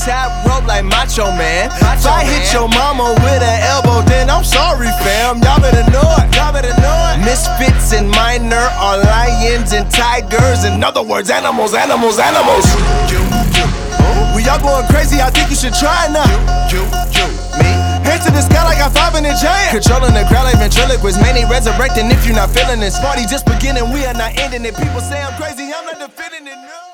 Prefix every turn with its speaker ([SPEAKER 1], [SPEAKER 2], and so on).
[SPEAKER 1] top rope like Macho Man. If I hit your mama with an elbow, then I'm sorry, fam. Y'all better know it. Misfits and minor are lions and tigers. In other words, animals. We all going crazy, I think you should try now. Me? Hands to the sky like I'm 5 in a giant. Controlling the crowd like ventriloquist. Many resurrecting if you're not feeling this. Party just beginning, we are not ending it. People say I'm crazy, I'm not defending it, no.